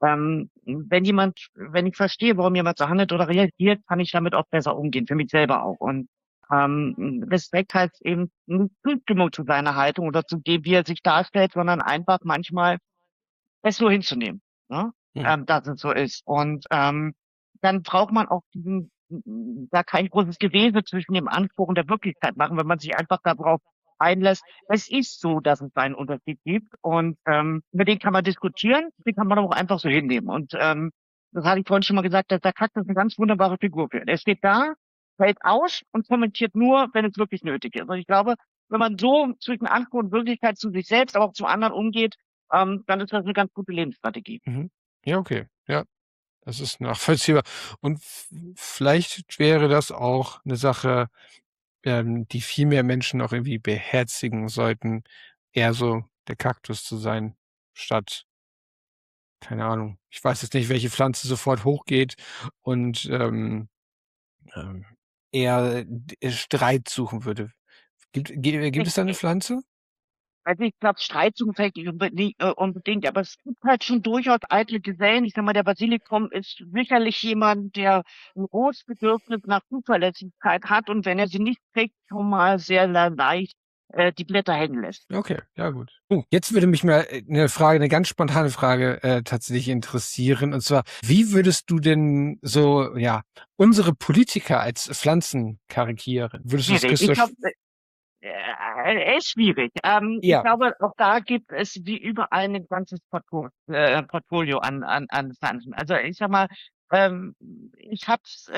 wenn ich verstehe, warum jemand so handelt oder reagiert, kann ich damit auch besser umgehen, für mich selber auch. Und Respekt heißt eben nicht Zustimmung zu seiner Haltung oder zu dem, wie er sich darstellt, sondern einfach manchmal es so hinzunehmen, ne? Hm. Dass es so ist. Und dann braucht man auch diesen da kein großes Gewese zwischen dem Anspruch und der Wirklichkeit machen, wenn man sich einfach darauf einlässt. Es ist so, dass es einen Unterschied gibt und über den kann man diskutieren, den kann man aber auch einfach so hinnehmen. Und das hatte ich vorhin schon mal gesagt, dass der Kaktus eine ganz wunderbare Figur für. Der steht da, hält aus und kommentiert nur, wenn es wirklich nötig ist. Und ich glaube, wenn man so zwischen Anspruch und Wirklichkeit zu sich selbst, aber auch zu anderen umgeht, dann ist das eine ganz gute Lebensstrategie. Mhm. Ja, okay. Ja, das ist nachvollziehbar. Und vielleicht wäre das auch eine Sache, die viel mehr Menschen auch irgendwie beherzigen sollten, eher so der Kaktus zu sein, statt, keine Ahnung, ich weiß jetzt nicht, welche Pflanze sofort hochgeht und ähm, eher Streit suchen würde. Gibt es da eine Pflanze? Also ich glaube, Streit suchen vielleicht nicht unbedingt, aber es gibt halt schon durchaus eitle Gesellen. Ich sag mal, der Basilikum ist sicherlich jemand, der ein großes Bedürfnis nach Zuverlässigkeit hat und wenn er sie nicht kriegt, schon mal sehr leicht die Blätter hängen lässt. Okay, ja gut. Jetzt würde mich mal eine ganz spontane Frage tatsächlich interessieren. Und zwar, wie würdest du denn so, ja, unsere Politiker als Pflanzen karikieren? Würdest du das Schwierig. Ich künstlerisch? glaube, ist schwierig. Ich Ja, glaube, auch da gibt es wie überall ein ganzes Portfolio an Pflanzen. Also ich sag mal, ähm, ich hab's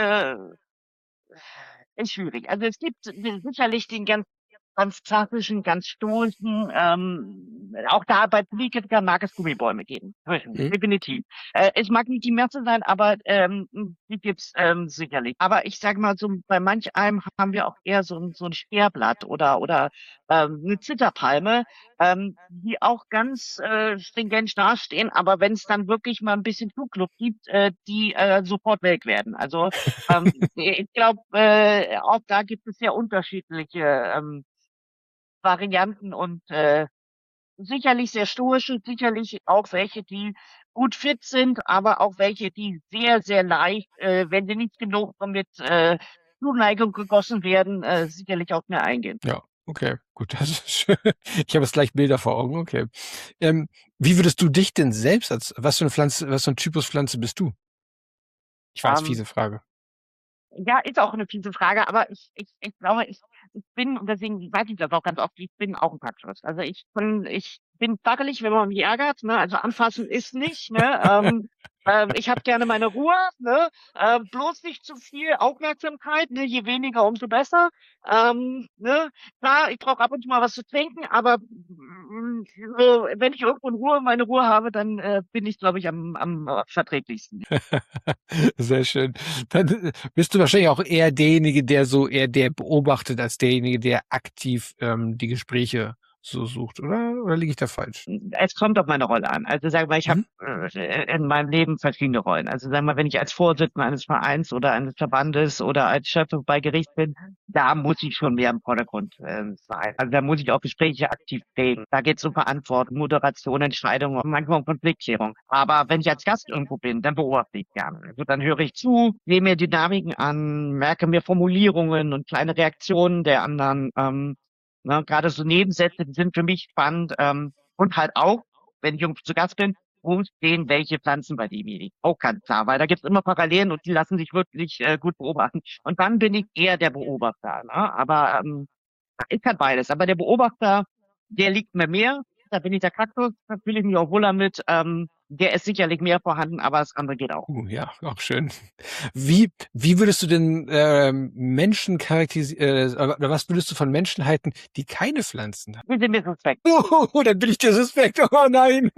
ist schwierig. Also es gibt sicherlich den ganz klassischen, ganz stoischen, auch da bei Politikern mag es Gummibäume geben. mhm. Definitiv. Es mag nicht die Masse sein, aber die gibt's sicherlich. Aber ich sage mal, so bei manch einem haben wir auch eher so ein Speerblatt oder eine Zitterpalme, die auch ganz stringent dastehen, aber wenn es dann wirklich mal ein bisschen Zugluft gibt, die sofort welk werden. Also ich glaube, auch da gibt es ja unterschiedliche Varianten und sicherlich sehr stoische, sicherlich auch welche, die gut fit sind, aber auch welche, die sehr, sehr leicht, wenn sie nicht genug mit Zuneigung gegossen werden, sicherlich auch mehr eingehen. Ja, okay, gut, das ist schön. Ich habe jetzt gleich Bilder vor Augen, okay. Wie würdest du dich denn selbst was für eine Pflanze, was für ein Typus Pflanze bist du? Ich weiß, Ähm, fiese Frage. Ja, ist auch eine fiese Frage, aber ich glaube, ich bin, und deswegen weiß ich das auch ganz oft, ich bin auch ein Kaktus. Also ich bin wackelig, wenn man mich ärgert, ne? Also anfassen ist nicht, ne? Ich habe gerne meine Ruhe, ne? Bloß nicht zu viel Aufmerksamkeit, ne? Je weniger, umso besser. Ne? Klar, ich brauche ab und zu mal was zu trinken, aber so, wenn ich irgendwo in Ruhe meine Ruhe habe, dann bin ich, glaube ich, am verträglichsten. Sehr schön. Dann bist du wahrscheinlich auch eher derjenige, eher der beobachtet, als derjenige, der aktiv die Gespräche so sucht, oder? Oder liege ich da falsch? Es kommt auf meine Rolle an. Also sagen wir, ich habe Mhm. in meinem Leben verschiedene Rollen. Also sagen wir, wenn ich als Vorsitzender eines Vereins oder eines Verbandes oder als Chef bei Gericht bin, da muss ich schon mehr im Vordergrund sein. Also da muss ich auch Gespräche aktiv prägen. Da geht es um Verantwortung, Moderation, Entscheidungen, manchmal um Konfliktklärung. Aber wenn ich als Gast irgendwo bin, dann beobachte ich gerne. Also dann höre ich zu, sehe mir Dynamiken an, merke mir Formulierungen und kleine Reaktionen der anderen. Ne, gerade so Nebensätze, die sind für mich spannend. Und halt auch, wenn ich irgendwo zu Gast bin, wo stehen welche Pflanzen bei demjenigen. Auch ganz klar, weil da gibt's immer Parallelen und die lassen sich wirklich gut beobachten. Und dann bin ich eher der Beobachter. Ne? Aber ist halt beides. Aber der Beobachter, der liegt mir mehr. Da bin ich der Kaktus, da fühle ich mich auch wohler mit. Der ist sicherlich mehr vorhanden, aber das andere geht auch. Ja, auch schön. Wie würdest du denn Menschen charakterisieren, oder was würdest du von Menschen halten, die keine Pflanzen haben? Wir sind mir suspekt. Oh, dann bin ich dir suspekt. Oh nein.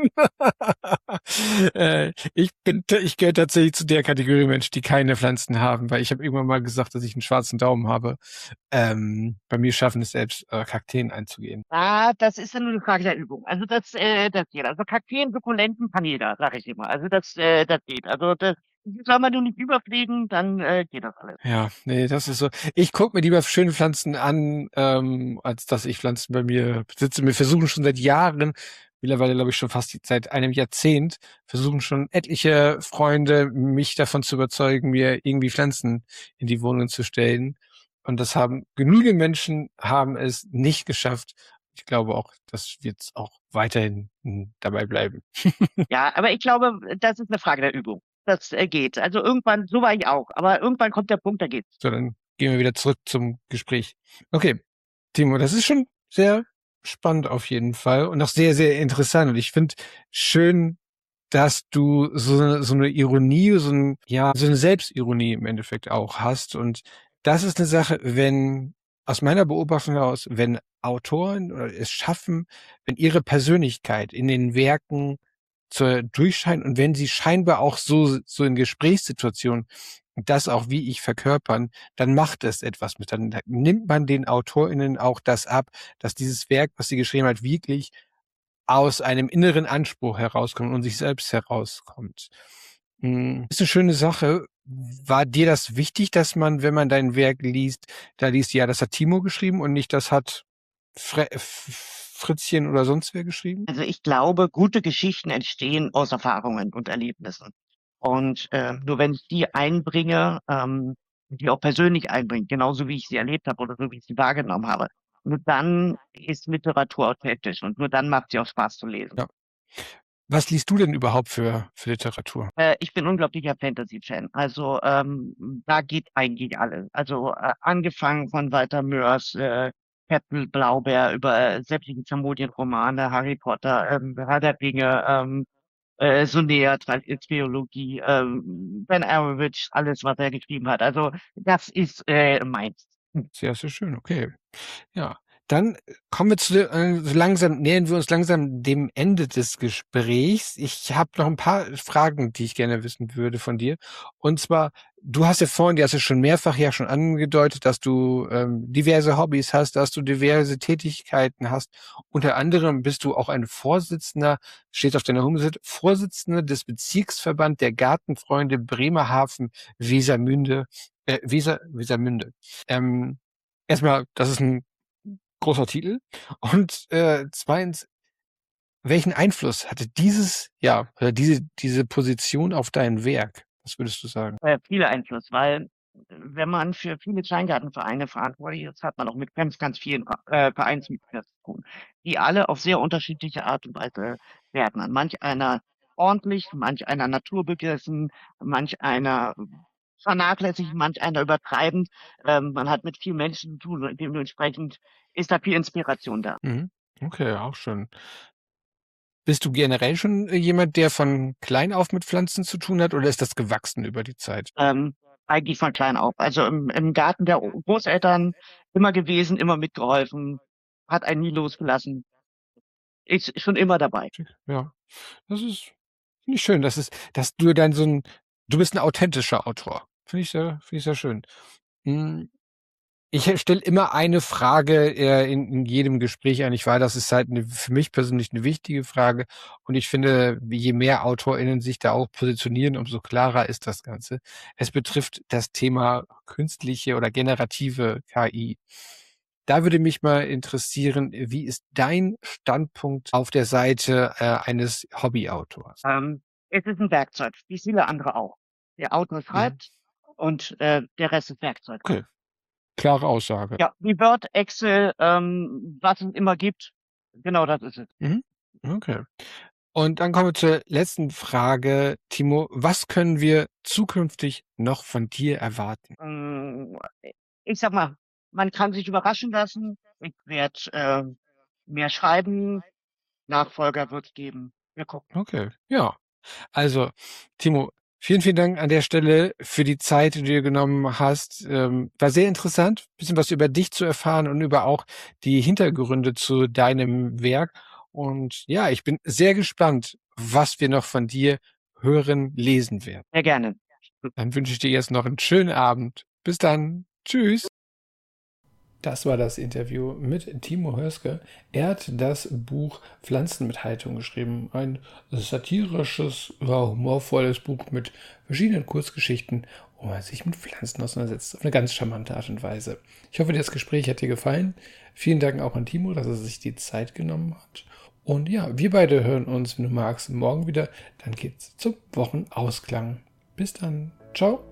Ich gehöre tatsächlich zu der Kategorie Mensch, die keine Pflanzen haben, weil ich habe irgendwann mal gesagt, dass ich einen schwarzen Daumen habe. Bei mir schaffen es selbst, Kakteen einzugehen. Ah, das ist ja nur eine Frage der Übung. Also das geht. Also Kakteen, Sukkulenten kann jeder, sag ich immer. Also das geht. Also das soll man nur nicht überfliegen, dann geht das alles. Ja, nee, das ist so. Ich gucke mir lieber schöne Pflanzen an, als dass ich Pflanzen bei mir besitze. Wir versuchen schon seit Jahren, mittlerweile glaube ich schon fast seit einem Jahrzehnt, versuchen schon etliche Freunde, mich davon zu überzeugen, mir irgendwie Pflanzen in die Wohnung zu stellen. Und genügend Menschen haben es nicht geschafft. Ich glaube auch, das wird auch weiterhin dabei bleiben. Ja, aber ich glaube, das ist eine Frage der Übung. das geht. Also irgendwann, so war ich auch, aber irgendwann kommt der Punkt, da geht's. So, dann gehen wir wieder zurück zum Gespräch. Okay, Timo, das ist schon sehr spannend auf jeden Fall und auch sehr, sehr interessant. Und ich finde schön, dass du so eine Ironie, so eine Selbstironie im Endeffekt auch hast. Und das ist eine Sache, wenn, aus meiner Beobachtung heraus, wenn Autoren oder es schaffen, wenn ihre Persönlichkeit in den Werken durchscheint und wenn sie scheinbar auch so in Gesprächssituationen das auch wie ich verkörpern, dann macht es etwas mit. Dann nimmt man den AutorInnen auch das ab, dass dieses Werk, was sie geschrieben hat, wirklich aus einem inneren Anspruch herauskommt und sich selbst herauskommt. Ist eine schöne Sache. War dir das wichtig, dass man, wenn man dein Werk liest, da liest, ja, das hat Timo geschrieben und nicht das hat Fritzchen oder sonst wer geschrieben? Also ich glaube, gute Geschichten entstehen aus Erfahrungen und Erlebnissen. Und nur wenn ich die einbringe, die auch persönlich einbringe, genauso wie ich sie erlebt habe oder so wie ich sie wahrgenommen habe, nur dann ist Literatur authentisch und nur dann macht sie auch Spaß zu lesen. Ja. Was liest du denn überhaupt für Literatur? Ich bin unglaublicher Fantasy-Fan. Also da geht eigentlich alles. Also angefangen von Walter Mörs, Captain Blaubeer über sämtliche Zamohdien-Romane, Harry Potter, Herr der Ringe, so näher Trilogie, Ben Aronovich, alles, was er geschrieben hat. Also das ist meins. Sehr, sehr schön, okay. Ja, dann kommen wir nähern wir uns langsam dem Ende des Gesprächs. Ich habe noch ein paar Fragen, die ich gerne wissen würde von dir. Und zwar, du hast ja vorhin, die hast du schon mehrfach ja schon angedeutet, dass du diverse Hobbys hast, dass du diverse Tätigkeiten hast. Unter anderem bist du auch ein Vorsitzender, steht auf deiner Homepage, Vorsitzender des Bezirksverband der Gartenfreunde Bremerhaven Wesermünde. Wesermünde. Erstmal, das ist ein großer Titel. Und zweitens, welchen Einfluss hatte oder diese Position auf dein Werk? Was würdest du sagen? Viel Einfluss, weil wenn man für viele Kleingartenvereine verantwortlich ist, hat man auch mit ganz, ganz vielen Vereinsmitgliedern zu tun, die alle auf sehr unterschiedliche Art und Weise werden. Manch einer ordentlich, manch einer naturbegessen, manch einer vernachlässigt, manch einer übertreibend. Man hat mit vielen Menschen zu tun und dementsprechend ist da viel Inspiration da. Mhm. Okay, auch schön. Bist du generell schon jemand, der von klein auf mit Pflanzen zu tun hat, oder ist das gewachsen über die Zeit? Eigentlich von klein auf. Also im Garten der Großeltern immer gewesen, immer mitgeholfen, hat einen nie losgelassen. Ist schon immer dabei. Ja, das ist, finde ich schön. Dass du du bist ein authentischer Autor. Finde ich sehr schön. Hm, Ich stelle immer eine Frage in jedem Gespräch an. Ich weiß, das ist halt für mich persönlich eine wichtige Frage. Und ich finde, je mehr AutorInnen sich da auch positionieren, umso klarer ist das Ganze. Es betrifft das Thema künstliche oder generative KI. Da würde mich mal interessieren, wie ist dein Standpunkt auf der Seite eines Hobbyautors? Es ist ein Werkzeug, wie viele andere auch. Der Autor schreibt und der Rest ist Werkzeug. Okay, klare Aussage. Ja, wie Word, Excel, was es immer gibt, genau das ist es. Okay. Und dann kommen wir zur letzten Frage, Timo. Was können wir zukünftig noch von dir erwarten? Ich sag mal, man kann sich überraschen lassen. Ich werde mehr schreiben, Nachfolger wird es geben. Wir gucken. Okay, ja. Also, Timo, vielen, vielen Dank an der Stelle für die Zeit, die du dir genommen hast. War sehr interessant, ein bisschen was über dich zu erfahren und über auch die Hintergründe zu deinem Werk. Und ja, ich bin sehr gespannt, was wir noch von dir hören, lesen werden. Sehr gerne. Dann wünsche ich dir jetzt noch einen schönen Abend. Bis dann. Tschüss. Das war das Interview mit Timo Hörske. Er hat das Buch Pflanzen mit Haltung geschrieben. Ein satirisches, humorvolles Buch mit verschiedenen Kurzgeschichten, wo man sich mit Pflanzen auseinandersetzt. Auf eine ganz charmante Art und Weise. Ich hoffe, das Gespräch hat dir gefallen. Vielen Dank auch an Timo, dass er sich die Zeit genommen hat. Und ja, wir beide hören uns, wenn du magst, morgen wieder. Dann geht's zum Wochenausklang. Bis dann. Ciao.